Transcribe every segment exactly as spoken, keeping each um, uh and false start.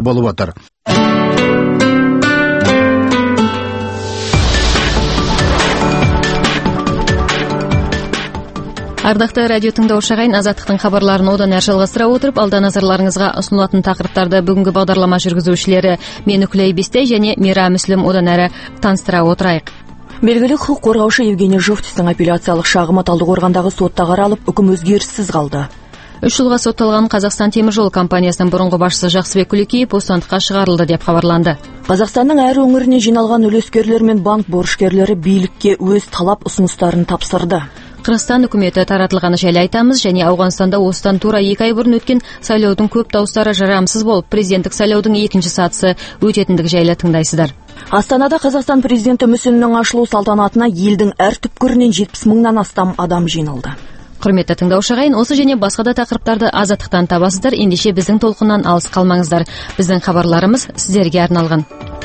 болуп атыр. Ардақты радио тыңдаушы ағайын, Азаттықтың хабарларын одан әрі жалғастыра отырып, алда назарларыңызға ұсынылатын тақырыптарды бүгінгі бағдарлама жүргізушілері мен Үкілей Бестай және Мира Мүслім одан әрі таныстыра отырайық. Белгілі құқық қорғаушы Евгений Жовтистің апелляциялық шағымы Талдықорғандағы сотта қаралып, үкім өзгеріссіз қалды. Үш жылға сотталған Қазақстан темір жол компаниясының бұрынғы басшысы Жақсыбек Күлекеев бостандыққа шығарылды деп хабарланды. Қазақстанның әр өңіріне жиналған үлескерлер мен банк борышкерлері билікке өз талап ұсыныстарын тапсырды. Қырғызстан үкіметі таратылғаны жайлы айтамыз, және Ауғанстанда осыдан тура екі ай бұрын өткен сайлаудың көп дауыстары жарамсыз болып, президенттік сайлаудың екінші сатысы өтетіндігі жайлы тыңдайсыздар. Астанада Қазақстан президенті мүсінінің ашылу салтанатына елдің әр түпкірінен жетпіс мыңнан астам адам жиналды. Құрметті тыңдаушы ағайын, осы және басқа да тақырыптарды Азаттықтан табасыздар. Ендеше біздің толқыннан алыс қалмаңыздар. Біздің хабарларымыз сіздерге арналған.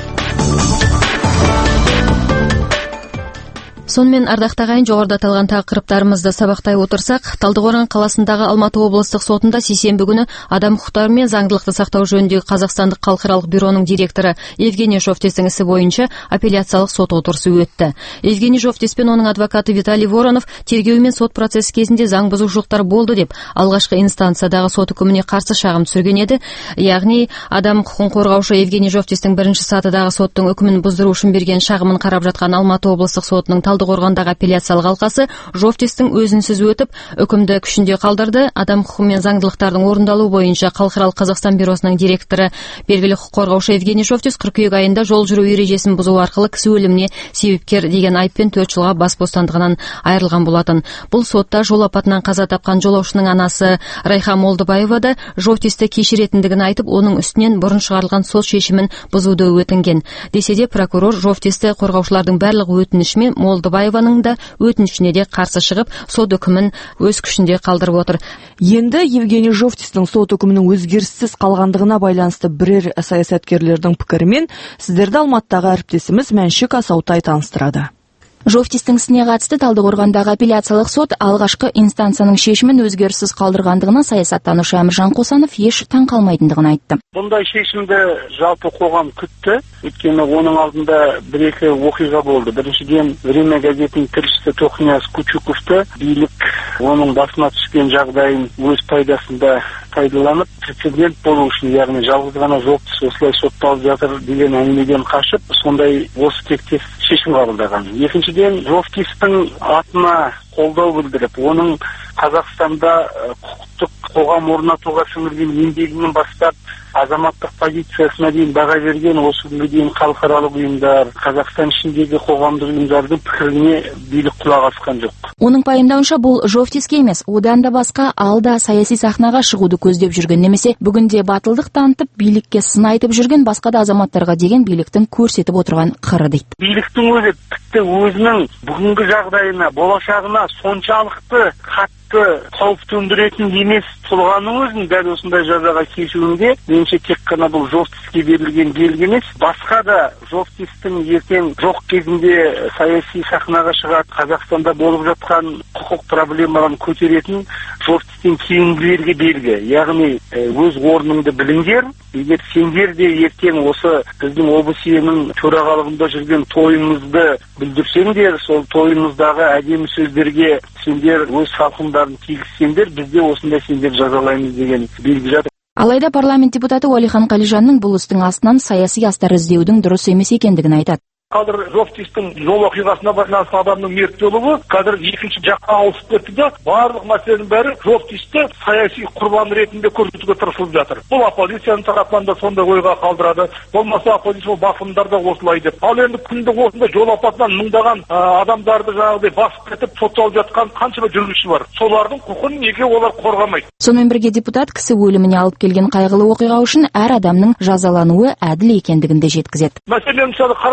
Сонымен ардақты ағайын, жоғарыда аталған тақырыптарымызды сабақтай отырсақ, Талдықорған қаласындағы Алматы облыстық сотында сейсенбі күні адам құқықтары мен заңдылықты сақтау жөніндегі Қазақстандық халықаралық бюроның директоры Евгений Жовтистің ісі бойынша апелляциялық сот отырысы өтті. Евгений Жовтис пен оның адвокаты Виталий Воронов тергеу мен сот процесі кезінде заң бұзушылықтар болды деп алғашқы инстанциядағы сот үкіміне қарсы шағым түсірген еді. Яғни адам құқығын қорғаушы Евгений Жовтистің бірінші сатыдағы соттың үкімін бұздыру үшін берген шағымын қарап жатқан Алматы облыстық сотының Талдықорғандағы апелляциялық алқасы Жовтистің өзінсіз өтіп, үкімді күшінде қалдырды. Адам құқығы мен заңдылықтардың орындалу бойынша халықаралық Қазақстан бюросының директоры белгілі құқық қорғаушы Евгений Жовтис қыркүйек айында жол жүру ережесін бұзу арқылы кісі өліміне себепкер деген айыппен төрт жылға бас бостандығынан айырылған болатын. Бұл сотта жол апатынан қаза тапқан жолаушының анасы Райха Молдыбаева да Жовтисті кешіретіндігін айтып, оның үстінен бұрын шығарылған сот шешімін бұзуды өтінген. Десе де прокурор Жовтисті қорғаушылардың барлық өтінішімен Молдыбаеваның да өтінішіне де қарсы шығып, сот үкімін өз күшінде қалдырып отыр. Енді Евгений Жовтистің сот үкімінің өзгеріссіз қалғандығына байланысты бірер саясаткерлердің пікірімен сіздерді Алматыдағы әріптесіміз Мәншік Асаутай таныстырады. Жовтистің ісіне қатысты Талдықорғандағы апелляциялық сот алғашқы инстанцияның шешімін өзгеріссіз қалдырғандығына саясаттанушы Әміржан Қосанов еш таң қалмайтындығын айтты. Бұндай шешімді жалпы қоғам күтті. Өйткені оның алдында бір-екі оқиға болды. Біріншіден, Время газетінің тілшісі Тохнияз Кучуковты билік оның басына түскен жағдайын өз пайдасында пайдаланып, прецедент болу үшін, яғни жалғыз ғана Жовтис осылай сотталып жатыр деген әңгімеден қашып, сондай осы тектес шешім қабылдаған. Екіншіден, Жовтистің атына қолдау білдіріп, оның Қазақстанда құқықтық қоғам орнатуға сіңірген еңбегінен бастап азаматтық позициясына дейін баға берген осы күнге дейін халықаралық ұйымдар, Қазақстан ішіндегі қоғамдық ұйымдардың пікіріне билік құлақ асқан жоқ. Оның пайымдауынша бұл Жовтиске емес, одан да басқа алда саяси сахнаға шығуды көздеп жүрген, немесе бүгінде батылдық танытып, билікке сын айтып жүрген басқа да азаматтарға деген биліктің көрсетіп отырған қыры дейді. Биліктің өзі тіпті өзінің бүгінгі жағдайына, болашағына соншалықты қатты қауіп төндіретін емес тұлғаның өзін дәл осындай жазаға кесуінде меніңше тек қана бұл Жовтиске берілген белгі емес, басқа да Жовтистің ертең жоқ кезінде саяси сахнаға шығады, Қазақстанда болып жатқан құқық проблемаларын көтеретін Жовтистің кейінгілерге белгі. Яғни өз орныңды біліңдер, егер сендер де ертең осы біздің облысының төрағалығында жүрген тойыңызды білдірсеңдер, сол тойыңыздағы әдемі сөздерге сендер өз салқындарын тигізсеңдер, бізде осындай сендер жазалаймыз деген белгі жатыр. Алайда парламент депутаты Уәлихан Қалижанның бұл істің астынан саяси астар іздеудің дұрыс емес екендігін айтады. Қазір Жовтистің жол оқиғасына байланысты адамның мерт болуы қазір екінші жаққа ауысып кетті де, барлық мәселенің бәрі Жовтисті саяси құрбан ретінде көрсетуге тырысылып жатыр. Бұл оппозицияның тарапынан да сондай ойға қалдырады. Болмаса оппозиция басылымдар да осылай деп. Ал енді күнде осындай жол апатынан мыңдаған адамдарды жаңағыдай басып кетіп сотталып жатқан қаншама жүргізуші бар. Солардың құқын неге олар қорғамайды? Сонымен бірге депутат кісі өліміне алып келген қайғылы оқиға үшін әр адамның жазалануы әділ екендігін де жеткізеді. Мәселен, мысалы қарапайым адам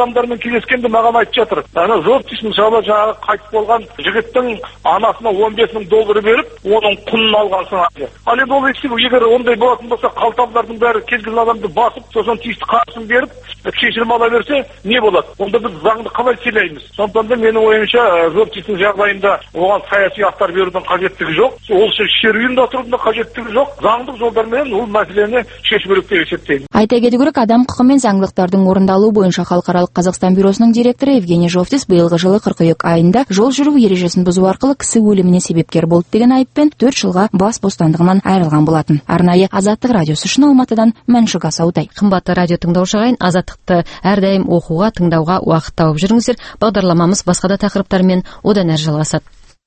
адамдармен кездескенде маған айтып жатыр. Ана журналист мысалы жаңағы қайтыс болған жігіттің анасына он бес мың доллар беріп, оның құнын алғансың ады. Ал енді ол ешкі егер ондай болатын болса, қалталардың бәрі кез келген адамды басып, сосын тиісті қаржысын беріп, кешірім ала берсе, не болады? Онда біз заңды қалай сыйлаймыз? Сондықтан да менің ойымша, журналистің жағдайында оған саяси ақтар берудің қажеттігі жоқ. Ол шеруінде отырудың да қажеттігі жоқ. Заңдық жолдармен ол мәселені шешу керек деп есептеймін. Айта кету керек, адам құқы мен заңдылықтардың орындалуы бойынша халықаралық Қазақстан бюросының директоры Евгений Жовтис биылғы жылы қыркүйек айында жол жүру ережесін бұзу арқылы кісі өліміне себепкер болды деген айыппен төрт жылға бас бостандығынан айырылған болатын. Арнайы Азаттық радиосы үшін Алматыдан Мәншүк Асаутай. Қымбатты радио тыңдаушы ағайын, Азаттықты әрдайым оқуға, тыңдауға уақыт тауып жүріңіздер. Бағдарламамыз басқа да тақырыптармен одан әрі жалғасады.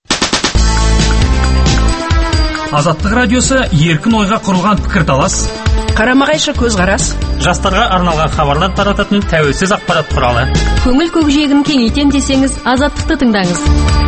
Азаттық радиосы еркін ойға құрылған пікірталас, қарама-қайшы көзқарас, жастарға арналған хабарлар тарататын тәуелсіз ақпарат құралы. Көңіл көкжиегін кеңейтем десеңіз, Азаттықты тыңдаңыз.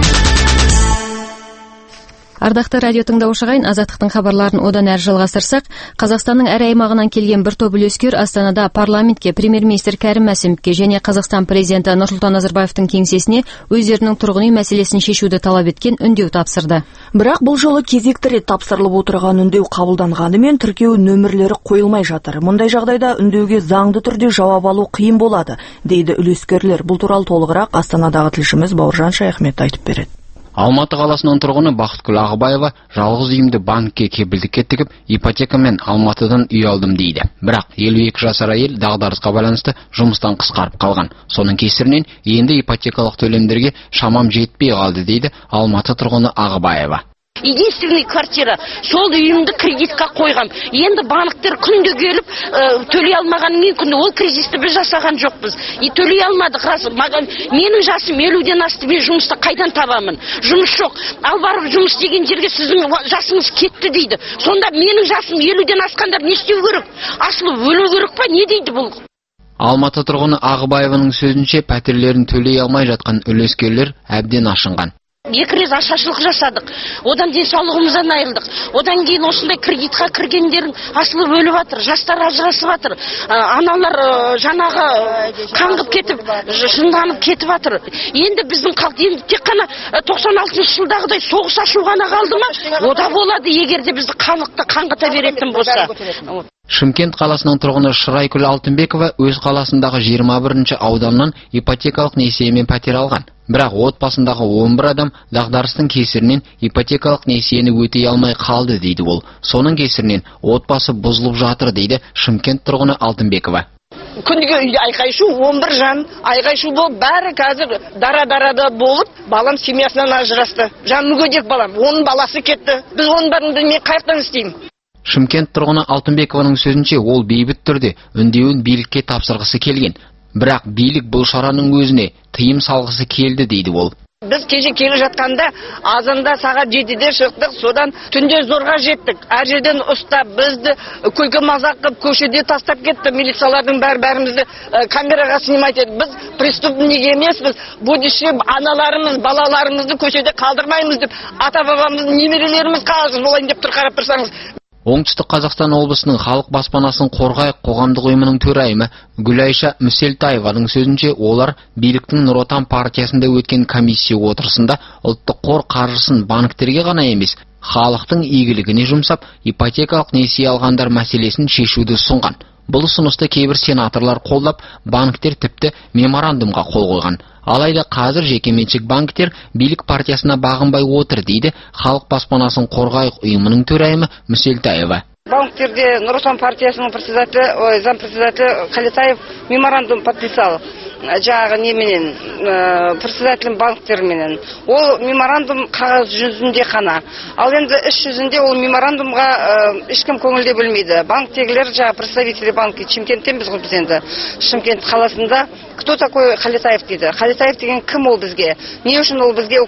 Ардақты радио тыңдаушы ағайын, Азаттықтың хабарларын одан әрі жалғастырсақ, Қазақстанның әр аймағынан келген бір топ үлескер Астанада парламентке, премьер-министр Кәрім Мәсімовке және Қазақстан президенті Нұрсұлтан Назарбаевтың кеңсесіне өздерінің тұрғын үй мәселесін шешуді талап еткен үндеу тапсырды. Бірақ бұл жолы кезекті рет тапсырылып отырған үндеу қабылданғанымен тіркеу нөмірлері қойылмай жатыр. Мұндай жағдайда үндеуге заңды түрде жауап алу қиын болады, дейді үлескерлер. Бұл туралы толығырақ Астанадағы тілшіміз Бауыржан Шаяхмет айтып береді. Алматы қаласының тұрғыны Бақытгүл Ағыбаева жалғыз үйімді банкке кепілдікке тігіп, ипотекамен Алматыдан үй алдым дейді. Бірақ елу екі жасар әйел дағдарысқа байланысты жұмыстан қысқарып қалған. Соның кесірінен енді ипотекалық төлемдерге шамам жетпей қалды дейді Алматы тұрғыны Ағыбаева. Единственный квартира, сол үйімді кредитқа қойғам. Енді банктер күнде келіп, ә, төлей алмаған мүмкін, ол кризисті біз жасаған жоқпыз. И төлей алмадық, рас. Маған менің жасым елуден асты, мен жұмысты қайдан табамын? Жұмыс жоқ. Ал барып жұмыс деген жерге сіздің жасыңыз кетті дейді. Сонда менің жасым елуден асқандар не істеу керек? Асылы өлу керек па? Не дейді бұл? Алматы тұрғыны Ағыбаеваның сөзінше, пәтерлерін төлей алмай жатқан үлескерлер әбден ашынған. Екі рет ашаршылық жасадық. Одан денсаулығымыздан айырылдық. Одан кейін осындай кредитқа кіргендердің асылы өліп жатыр. Жастар ажырасып жатыр. Аналар жаңағы қаңғып кетіп, жынданып кетіп жатыр. Енді біздің халық енді тек қана тоқсан алтыншы жылдағыдай соғыс ашу ғана қалды ма? Ода болады, егер де бізді халықты қаңғыта беретін болса. Шымкент қаласының тұрғыны Шырайкүл Алтынбекова өз қаласындағы жиырма бірінші ауданнан ипотекалық несиемен пәтер алған. Бірақ отбасындағы он бір адам дағдарыстың кесірінен ипотекалық несиені өтей алмай қалды дейді ол. Соның кесірінен отбасы бұзылып жатыр дейді Шымкент тұрғыны Алтынбекова. Күніге үйде айқайшу, он бір жан айқайшу болып, бәрі қазір дара-дарада болып, балам семьясынан ажырасты. Жан мүгедек балам, оның баласы кетті. Біз оның бәрін мен қайықтан істеймін. Шымкент тұрғыны Алтынбекованың сөзінше, ол бейбіт түрде үндеуін билікке тапсырғысы келген. Бірақ билік бұл шараның өзіне тыйым салғысы келді дейді ол. Біз кеше келе жатқанда азанда сағат жетіде шықтық, содан түнде зорға жеттік. Әр жерден ұстап, бізді күлкі мазақ қылып көшеде тастап кетті. Милициялардың бәр бәрімізді камераға снимать етті. Біз преступник емеспіз. Будущий аналарымыз, балаларымызды көшеде қалдырмаймыз деп, ата-бабамыздың немерелеріміз қалжыз болайын деп тұр, қарап тұрсаңыз. Оңтүстік Қазақстан облысының халық баспанасын қорғайық қоғамдық ұйымының төрайымы Гүлайша Мүселтаеваның сөзінше, олар биліктің Нұр Отан партиясында өткен комиссия отырысында ұлттық қор қаржысын банктерге ғана емес, халықтың игілігіне жұмсап, ипотекалық несие алғандар мәселесін шешуді ұсынған. Бұл ұсынысты кейбір сенаторлар қолдап, банктер тіпті меморандумға қол қойған. Алайда қазір жекеменшік банктер билік партиясына бағынбай отыр дейді халық баспанасын қорғайық ұйымының төрайымы Мүселтаева. Банктерде Нұр Отан партиясының председателі, ой, зампредседателі Қалетаев меморандум подписал. Жаңағы неменен, председателін банктерменен. Ол меморандум қағаз жүзінде қана. Ал енді іс жүзінде ол меморандумға ешкім көңілде бөлмейді. Банктегілер, жаңағы представители банки Шымкенттен біз ғой біз енді. Шымкент қаласында кто такой Қалетаев дейді. Қалетаев деген кім ол бізге? Не үшін ол бізге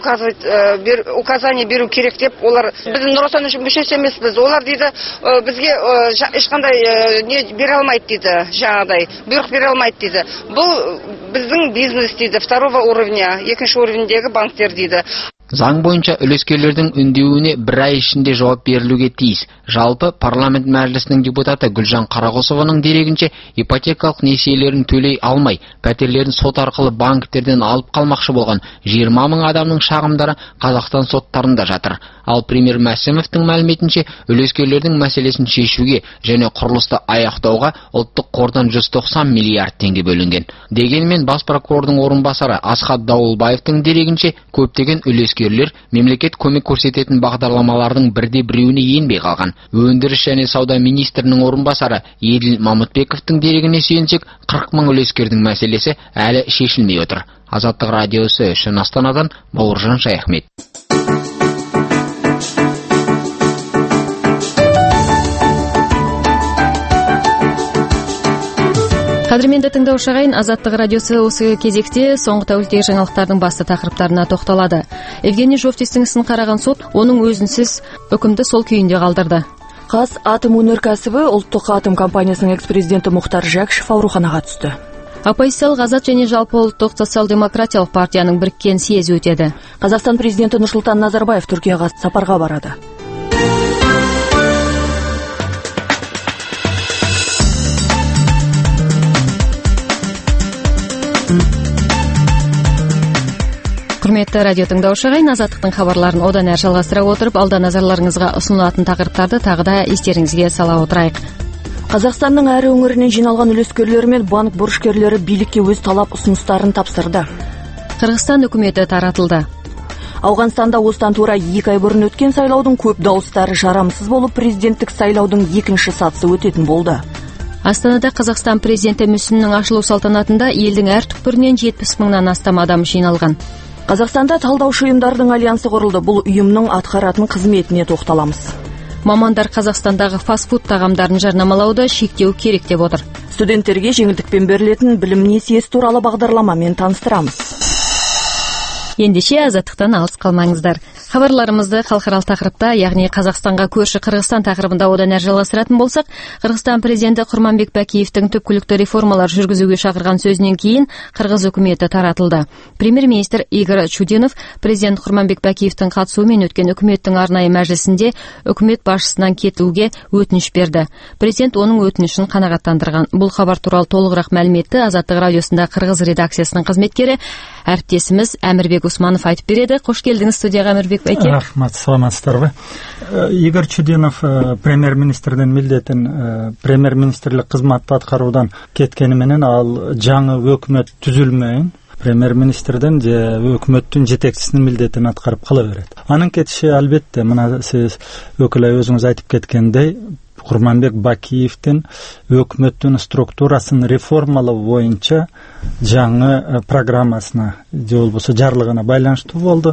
указание беру керек деп, олар біздің Нұр Отан үшін мүшесі емеспіз. Олар дейді, бізге ешқандай не бере алмайды дейді, жаңағыдай, бұйрық бере алмайды дейді. Бұл біздің бизнес дейді, второго уровня, екінші уровендегі банктер дейді. Заң бойынша үлескерлердің үндеуіне бір ай ішінде жауап берілуге тиіс. Жалпы парламент мәжілісінің депутаты Гүлжан Қарағосованың дерегінше, ипотекалық несиелерін төлей алмай, пәтерлерін сот арқылы банктерден алып қалмақшы болған жиырма мың адамның шағымдары Қазақстан соттарында жатыр. Ал премьер Мәсімовтің мәліметінше, үлескерлердің мәселесін шешуге және құрылысты аяқтауға ұлттық қордан жүз тоқсан миллиард теңге бөлінген. Дегенмен бас прокурордың орынбасары Асхат Дауылбаевтың дерегінше, көптеген үлескерлер мемлекет көмек көрсететін бағдарламалардың бірде біреуіне енбей қалған. Өндіріс және сауда министрінің орынбасары Еділ Мамытбековтің дерегіне сүйенсек, қырық мың үлескердің мәселесі әлі шешілмей отыр. Азаттық радиосы үшін Астанадан Бауыржан Шаяхмет. Қадірменді тыңдаушы ағайын, Азаттық радиосы осы кезекте соңғы тәуліктегі жаңалықтардың басты тақырыптарына тоқталады. Евгений Жовтистің ісін қараған сот оның өзінсіз үкімді сол күйінде қалдырды. Қазатомөнеркәсібі ұлттық атом компаниясының экс-президенті Мұхтар Жәкішев ауруханаға түсті. Оппозициялық Азат және жалпы ұлттық социал-демократиялық партияның біріккен съезі өтеді. Қазақстан президенті Нұрсұлтан Назарбаев Түркияға сапарға барады. Құрметті радио тыңдаушы ағайын, Азаттықтың хабарларын одан әрі жалғастыра отырып, алда назарларыңызға ұсынылатын тақырыптарды тағы да естеріңізге сала отырайық. Қазақстанның әр өңірінен жиналған үлескерлер мен банк борышкерлері билікке өз талап ұсыныстарын тапсырды. Қырғызстан үкіметі таратылды. Ауғанстанда осыдан тура екі ай бұрын өткен сайлаудың көп дауыстары жарамсыз болып, президенттік сайлаудың екінші сатысы өтетін болды. Астанада Қазақстан президенті мүсінінің ашылу салтанатында елдің әр түкпірінен жетпіс мыңнан астам адам жиналған. Қазақстанда талдаушы ұйымдардың альянсы құрылды. Бұл ұйымның атқаратын қызметіне тоқталамыз. Мамандар Қазақстандағы фастфуд тағамдарын жарнамалауды шектеу керек деп отыр. Студенттерге жеңілдікпен берілетін білім несиесі туралы бағдарламамен таныстырамыз. Ендеше Азаттықтан алыс қалмаңыздар. Хабарларымызды халықаралық тақырыпта, яғни Қазақстанға көрші Қырғызстан тақырыбында одан әрі жалғастыратын болсақ, Қырғызстан президенті Құрманбек Бәкиевтің түпкілікті реформалар жүргізуге шақырған сөзінен кейін Қырғыз үкіметі таратылды. Премьер-министр Игорь Чудинов президент Құрманбек Бәкиевтің қатысуымен өткен үкіметтің арнайы мәжілісінде үкімет басшысынан кетуге өтініш берді. Президент оның өтінішін қанағаттандырған. Бұл хабар туралы толығырақ мәліметті Азаттық радиосында Қырғыз редакциясының қызметкері әріптесіміз Әмірбек Усманов айтып береді. Қош келдіңіз студияға, Әмірбек Бәке. Рахмат, саламатсыздар ба? Игорь Чудинов премьер-министрден милдетін премьер-министрлік қызметті атқарудан кеткеніменен, ал жаңы өкімет түзілмейін, премьер-министрден же өкіметтің жетекчисинин милдетін атқарып қала береді. Анын кетиши албетте, мына сиз өкүлай өзүңүз айтып кеткендей, Құрманбек Бакиевтин өкмөттүн структурасын реформалоо боюнча жаңы программасына же болбосо жарлыгына байланыштуу болду.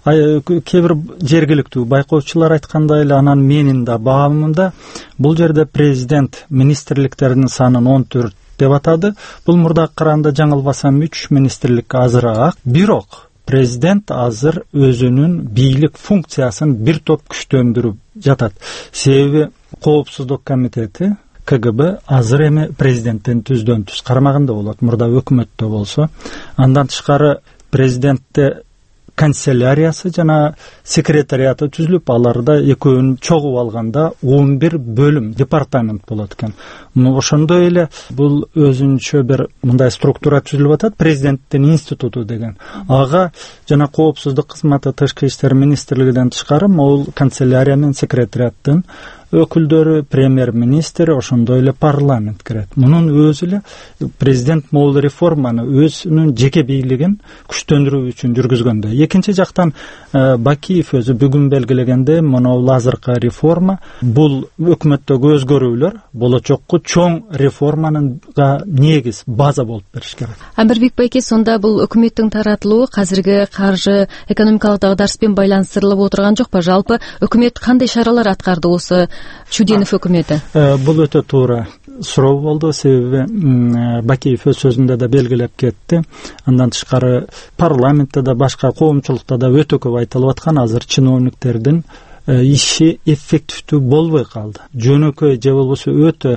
Кээ бир жергиликтүү байкоочулар айткандай эле, анан менин да баамымда бул жерде президент министрликтердин санын он төрт деп атады. Бул мурдакы караганда жаңылбасам үч министрлик азыраак. Бирок президент азыр өзүнүн бийлик функциясын бир топ күчтөндүрүп жатат. Себеби Коопсуздук комитети К Г Б азыр эми президенттен түздөн түз кармагында болот. Мурда өкмөттө болсо, андан тышкары президентте канцеляриясы жана секретариаты түзүлүп, аларда экөөнүн чогуу алганда он бир бөлүм, департамент болот экен. Ошондой эле бул өзүнчө бир мындай структура түзүлүп атат, президенттин институту деген. Ага жана коопсуздук кызматы, тышкы иштер министрлигинен тышкары могул канцелярия менен секретариаттын өкүлдөрү, премьер-министр, ошондой эле парламент кирет. Мунун өзү эле президент могул реформаны өзүнүн жеке бийлигин күчтөндүрүү үчүн жүргүзгөндө. Экинчи жактан Бакиев өзү бүгүн белгилегенде, монол азыркы реформа бул өкмөттөгү өзгөрүүлөр болочокку чоң реформанынга негиз, база болуп бериш керек. Әмірбек Байке, сонда бул өкмөттүн таратылуы казирги каржы экономикалык дагдарыспен байланыштырылып отурган жокпу? Жалпы өкмөт кандай чаралар аткарды осы Чудинов өкмөтү? Бул өтө туура суроо болду, себеби Бакиев өз сөзүндө да белгилеп кетти. Андан тышкары парламентте да, башка коомчулукта да өтө көп айтылып аткан, азыр чиновниктердин иши эффективдүү болбой калды. Жөнөкөй же болбосо өтө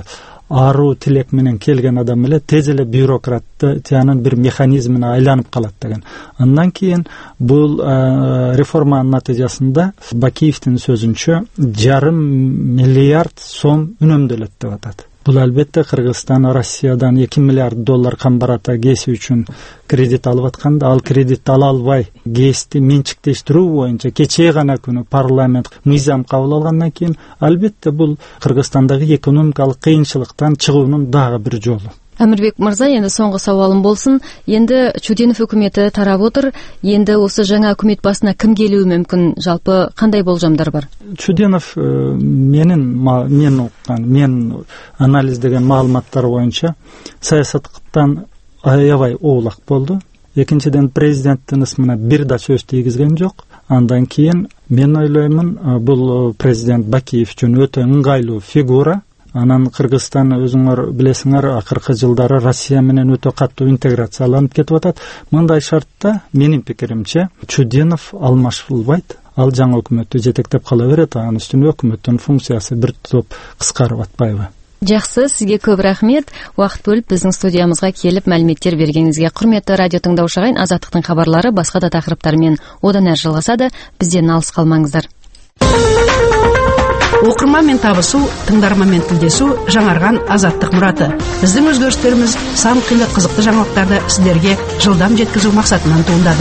аруу тилек менен келген адам эле тез эле бюрократты тиянын бир механизмине айланып калат деген. Андан кийин бул реформанын натыйжасында Бакиевдин сөзүнчө жарым миллиард сом үнөмдөлөт деп атат. Бул албетте Кыргызстан Россиядан эки миллиард доллар камбарата гээси үчүн кредит алып атканда, ал кредитти ала албай гээсти менчиктештирүү боюнча кечээ гана күнү парламент мыйзам кабыл алгандан кийин албетте бул Кыргызстандагы экономикалык кыйынчылыктан чыгуунун дагы бир жолу. Амирбек мырза, енді соңғы сауалым болсын. Енді Чуденов өкіметі тарап отыр. Енді осы жаңа өкімет басына кім келуі мүмкін? Жалпы қандай болжамдар бар? Чуденов менин мен оққан, мен анализдеген маалыматтар боюнча саясаттан аябай оолак болду. Экинчиден президенттин ысмына бир да сөз тийгизген жок. Андан кийин мен ойлоймун, бул президент Бакиев үчүн өтө ыңгайлуу фигура. Анан Кыргызстан өзүңөр билесиңер акыркы жылдары Россия менен өтө катуу интеграцияланып кетип атат. Мындай шартта менин пикиримче Чуденов алмашылбайт. Ал жаңы өкмөттү жетектеп кала берет. Анын үстүнө өкмөттүн функциясы бир топ кыскарып атпайбы? Жақсы, сізге көп рахмет. Уақыт бөліп біздің студиямызға келіп мәліметтер бергеніңізге. Құрметті радио тыңдаушы ағайын, Азаттықтың хабарлары басқа да тақырыптармен одан әрі жалғасады. Бізден алыс қалмаңыздар. Оқырманмен табысу, тыңдарманмен тілдесу жаңарған Азаттық мұраты. Біздің өзгерістеріміз сан қилы қызықты жаңалықтарды сіздерге жылдам жеткізу мақсатынан туындады.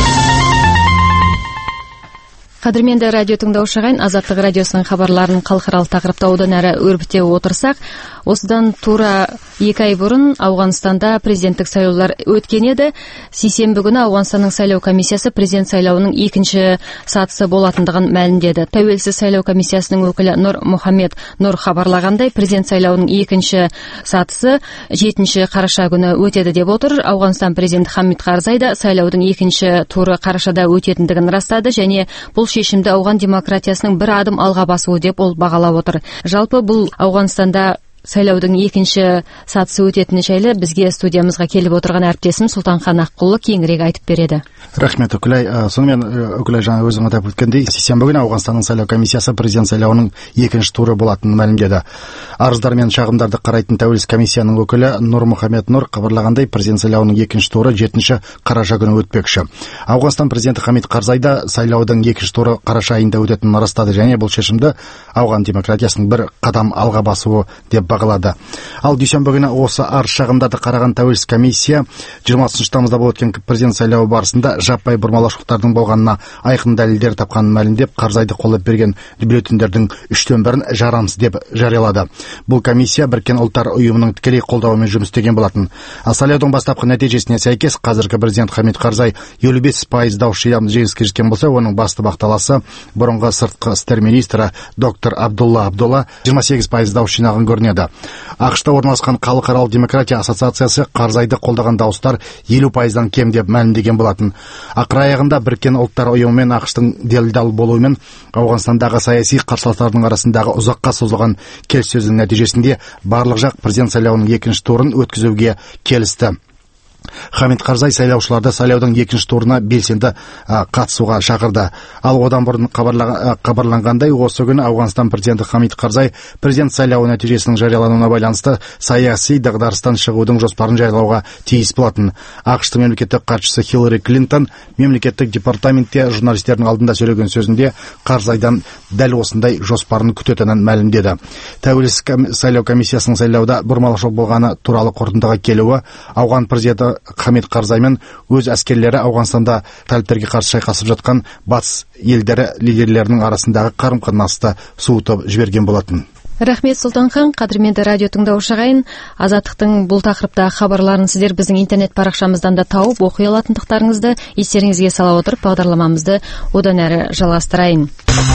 Қадірменді радио тыңдаушы ағайын, Азаттық радиосының хабарларын халықаралық тақырыпта одан әрі өрбіте отырсақ, осыдан тура екі ай бұрын Ауғанстанда президенттік сайлаулар өткен еді. Сейсенбі күні Ауғанстанның сайлау комиссиясы президент сайлауының екінші сатысы болатындығын мәлімдеді. Тәуелсіз сайлау комиссиясының өкілі Нұр Мұхаммед Нұр хабарлағандай, президент сайлауының екінші сатысы жетінші қараша күні өтеді деп отыр. Ауғанстан президенті Хамид Карзай да сайлаудың екінші туры қарашада өтетіндігін растады және бұл шешімді ауған демократиясының бір адым алға басуы деп ол бағалап отыр. Жалпы бұл Ауғанстанда сайлаудың екінші сатысы өтетіні жайлы бізге студиямызға келіп отырған әріптесім Сұлтанхан Аққұлы кеңірек айтып береді. Рахмет, Үкілай. Сонымен, Үкілай, жаңа өзің атап өткендей, сейсенбі күні Ауғанстанның сайлау комиссиясы президент сайлауының екінші туры болатынын мәлімдеді. Арыздар мен шағымдарды қарайтын тәуелсіз комиссияның өкілі Нұр Мұхаммед Нұр хабарлағандай, президент сайлауының екінші туры жетінші қараша күні өтпекші. Ауғанстан президенті Хамид Карзай да сайлаудың екінші туры қараша айында өтетінін растады және бұл шешімді ауған демократиясының бір қадам алға басуы деп бағалады. Ал дүйсенбі күні осы арыз шағымдарды қараған тәуелсіз комиссия жиырмасыншы тамызда болып өткен президент сайлауы барысында жаппай бұрмалаушылықтардың болғанына айқын дәлелдер тапқанын мәлімдеп, Карзайды қолдап берген бюллетендердің үштен бірін жарамсыз деп жариялады. Бұл комиссия Біріккен ұлттар ұйымының тікелей қолдауымен жұмыс істеген болатын. Сайлаудың бастапқы нәтижесіне сәйкес қазіргі президент Хамид Карзай елу бес пайыз дауыс жинап жеңіске жеткен болса, оның басты бақталасы бұрынғы сыртқы істер министрі доктор Абдулла Абдулла жиырма сегіз пайыз дауыс жинаған көрінеді. ақш та орналасқан халықаралық демократия ассоциациясы Карзайды қолдаған дауыстар елу пайыздан кем деп мәлімдеген болатын. Ақыр аяғында Біріккен ұлттар ұйымы мен ақштың делдал болуымен Ауғанстандағы саяси қарсыластардың арасындағы ұзаққа созылған келіссөздің нәтижесінде барлық жақ президент сайлауының екінші турын өткізуге келісті. Хамид Карзай сайлаушыларды сайлаудың екінші турына белсенді қатысуға шақырды. Ал одан бұрын хабарланғандай, осы күні Ауғанстан президенті Хамид Карзай президент сайлауы нәтижесінің жариялануына байланысты саяси дағдарыстан шығудың жоспарын жариялауға тиіс болатын. ақштың мемлекеттік хатшысы Хиллари Клинтон мемлекеттік департаментте журналистердің алдында сөйлеген сөзінде Карзайдан дәл осындай жоспарын күтетінін мәлімдеді. Тәуелсіз сайлау комиссиясының сайлауда бұрмалаушылық болғаны туралы қорытындыға келуі ауған президенті Хамид Карзаймен өз әскерлері Ауғанстанда талиптерге қарсы шайқасып жатқан батыс елдері лидерлерінің арасындағы қарым-қатынасты суытып жіберген болатын. Рахмет, Сұлтанхан. Қадірменді радио тыңдаушы ағайын, Азаттықтың бұл тақырыпта хабарларын сіздер біздің интернет парақшамыздан да тауып оқи алатындықтарыңызды естеріңізге сала отырып, бағдарламамызды одан әрі жалғастырайын.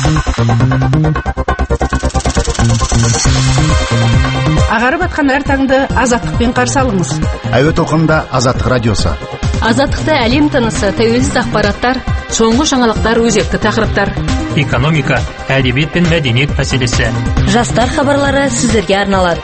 Ағарып атқан әр таңды Азаттықпен қарсы алыңыз. Әуе толқынында Азаттық радиосы. Азаттықты әлем тынысы, тәуелсіз ақпараттар, соңғы жаңалықтар, өзекті тақырыптар. Экономика, әдебиет пен мәдениет мәселесі. Жастар хабарлары сіздерге арналады.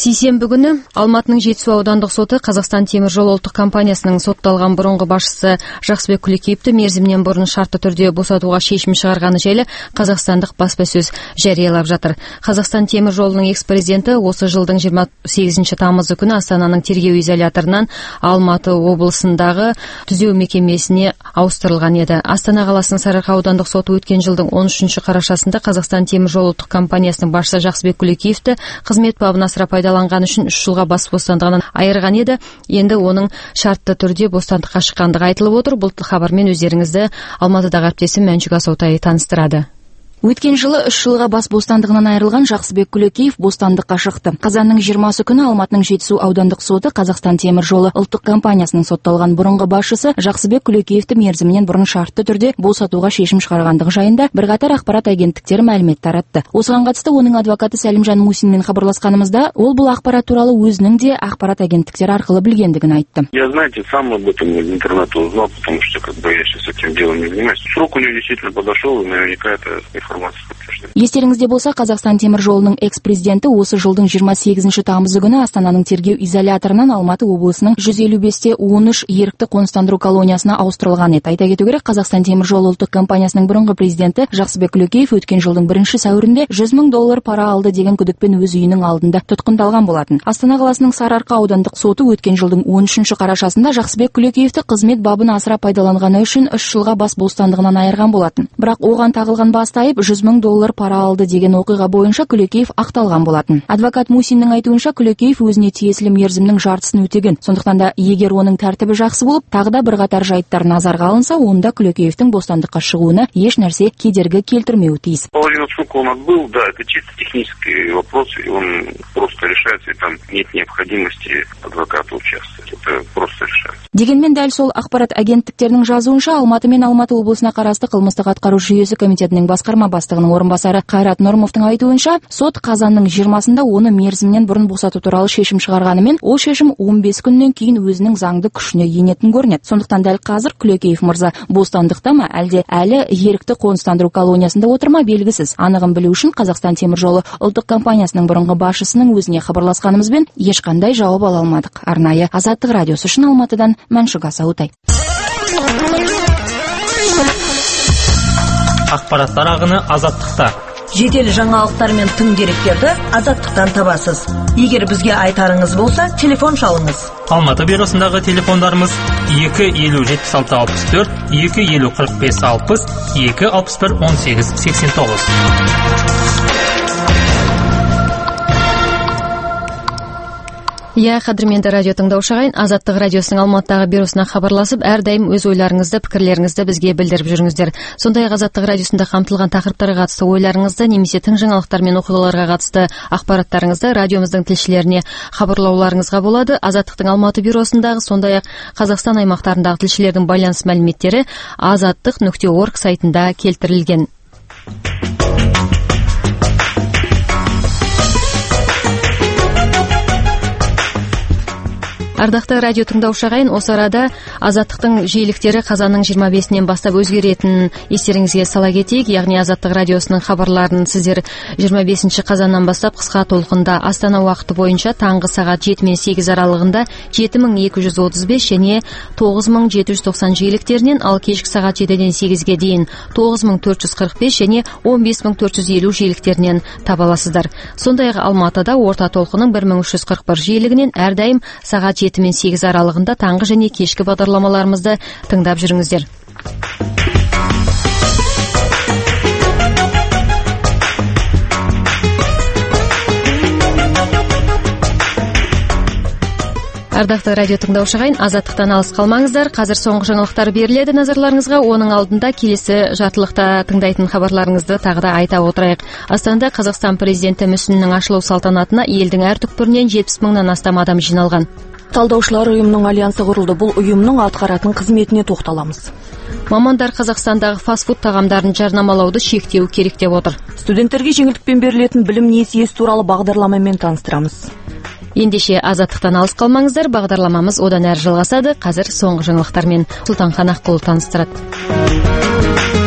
Сейсенбі күні Алматының Жетісу аудандық соты Қазақстан темір жол ұлттық компаниясының сотталған бұрынғы басшысы Жақсыбек Күлекеевті мерзімнен бұрын шартты түрде босатуға шешім шығарғаны жайлы қазақстандық баспасөз жариялап жатыр. Қазақстан темір жолының экс-президенті осы жылдың жиырма сегізінші тамызы күні Астананың тергеу изоляторынан Алматы облысындағы түзеу мекемесіне ауыстырылған еді. Астана қаласының Сарыарқа аудандық соты өткен жылдың он үшінші қарашасында Қазақстан темір жол ұлттық компаниясының басшысы Жақсыбек Күлекеевті қызмет бабын асыра пайдаланғаны үшін үш жылға бас бостандығынан айырған еді. Енді оның шартты түрде бостандыққа шыққандығы айтылып отыр. Бұл хабармен өздеріңізді Алматыдағы әріптесім Мәншүк Асаутай таныстырады. Өткен жылы үш жылға бас бостандығынан айырылған Жақсыбек Күлекеев бостандыққа шықты. Қазанның жиырмасы күні Алматының Жетісу аудандық соты Қазақстан темір жолы ұлттық компаниясының сотталған бұрынғы басшысы Жақсыбек Күлекеевті мерзімінен бұрын шартты түрде босатуға шешім шығарғандығы жайында бірқатар ақпарат агенттіктері мәлімет таратты. Осыған қатысты оның адвокаты Сәлімжан Мусинмен хабарласқанымызда ол бұл ақпарат туралы өзінің де ақпарат агенттіктері арқылы білгендігін айтты. Я, знаете, сам об этом из интернета узнал, потому что как бы я сейчас этим делом не занимаюсь. Срок у нее действительно подошел, и наверняка это информация. Естеріңізде болса, Қазақстан темір жолының экс-президенті осы жылдың жиырма сегізінші тамызы күні Астананың тергеу изоляторынан Алматы облысының жүз елу бесте он үш ерікті қоныстандыру колониясына ауыстырылған еді. Айта кету керек, Қазақстан темір жолы ұлттық компаниясының бұрынғы президенті Жақсыбек Күлекеев өткен жылдың бірінші сәуірінде жүз мың доллар пара алды деген күдікпен өз үйінің алдында тұтқындалған болатын. Астана қаласының Сарыарқа аудандық соты өткен жылдың он үшінші қарашасында Жақсыбек Күлекеевті қызмет бабын асыра пайдаланғаны үшін үш жылға бас бостандығынан айырған болатын. Бірақ оған тағылған бас айып жүз мың доллар пара алды деген оқиға бойынша Күлекеев ақталған болатын. Адвокат Мусиннің айтуынша, Күлекеев өзіне тиесілі мерзімнің жартысын өтеген. Сондықтан да егер оның тәртібі жақсы болып, тағы да бірқатар жайттар назарға алынса, онда Күлекеевтің бостандыққа шығуына еш нәрсе кедергі келтірмеуі тиіс. Половину срока он отбыл, да, это чисто технический вопрос, и он просто решается, и там нет необходимости адвоката участвовать. Это просто решается. Дегенмен дәл сол ақпарат агенттіктерінің жазуынша, Алматы мен Алматы облысына қарасты қылмыстық атқару жүйесі комитетінің басқарма бастығының орынбасары Қайрат Нұрымовтың айтуынша, сот қазанның жиырмасында оны мерзімнен бұрын босату туралы шешім шығарғанымен, ол шешім он бес күннен кейін өзінің заңды күшіне енетін көрінеді. Сондықтан дәл қазір Күлекеев мырза бостандықта ма, әлде әлі ерікті қоныстандыру колониясында отыр ма белгісіз. Анығын білу үшін Қазақстан темір жолы ұлттық компаниясының бұрынғы басшысының өзіне хабарласқанымызбен ешқандай жауап ала алмадық. Арнайы Азаттық радиосы үшін Алматыдан Мәншүк Асаутай. Ақпараттар ағыны Азаттықта. Жедел жаңалықтар мен тың деректерді Азаттықтан табасыз. Егер бізге айтарыңыз болса, телефон шалыңыз. Алматы бюросындағы телефондарымыз екі елу жетпіс алты алпыс төрт, екі елу қырық бес алпыс, екі алпыс бір он сегіз сексен тоғыз. Я, қадірменді радио тыңдаушы ағайын, Азаттық радиосының Алматыдағы бюросына хабарласып, әрдайым өз ойларыңызды, пікірлеріңізді бізге білдіріп жүріңіздер. Сондай-ақ Азаттық радиосында қамтылған тақырыптарға қатысты ойларыңызды, немесе тың жаңалықтар мен оқиғаларға қатысты ақпараттарыңызды радиомыздың тілшілеріне хабарлауларыңызға болады. Азаттықтың Алматы бюросындағы, сондай-ақ Қазақстан аймақтарындағы тілшілердің байланыс мәліметтері азаттық нүкте орг сайтында келтірілген. Ардақты радио тыңдаушы ағайын, осы арада Азаттықтың жиіліктері қазанның жиырма бесінен бастап өзгеретінін естеріңізге сала кетейік. Яғни Азаттық радиосының хабарларын сіздер жиырма бесінші қазаннан бастап қысқа толқында Астана уақыты бойынша таңғы сағат жеті мен сегіз аралығында жеті мың екі жүз отыз бес және тоғыз мың жеті жүз тоқсан жиіліктерінен, ал кешкі сағат жетіден сегізге дейін тоғыз мың төрт жүз қырық бес және он бес мың төрт жүз елу жиіліктерінен таба аласыздар. Сондай-ақ Алматыда орта толқының бір мың үш жүз қырық бір жиілігінен әрдайым сағат жеті мен сегіз аралығында таңғы және кешкі бағдарламаларымызды тыңдап жүріңіздер. Ардақты радио тыңдаушы ағайын, Азаттықтан алыс қалмаңыздар. Қазір соңғы жаңалықтар беріледі назарларыңызға. Оның алдында келесі жартылықта тыңдайтын хабарларыңызды тағы да айта отырайық. Астанада Қазақстан президенті мүсінінің ашылу салтанатына елдің әр түкпірінен жетпіс мыңнан астам адам жиналған. Талдаушылар ұйымның альянсы құрылды. Бұл ұйымның атқаратын қызметіне тоқталамыз. Мамандар Қазақстандағы фастфуд тағамдарын жарнамалауды шектеу керек деп отыр. Студенттерге жеңілдікпен берілетін білім несиесі туралы бағдарламамен таныстырамыз. Ендеше Азаттықтан алыс қалмаңыздар, бағдарламамыз одан әрі жалғасады. Қазір соңғы жаңалықтармен Сұлтанхан Аққұл таныстырады.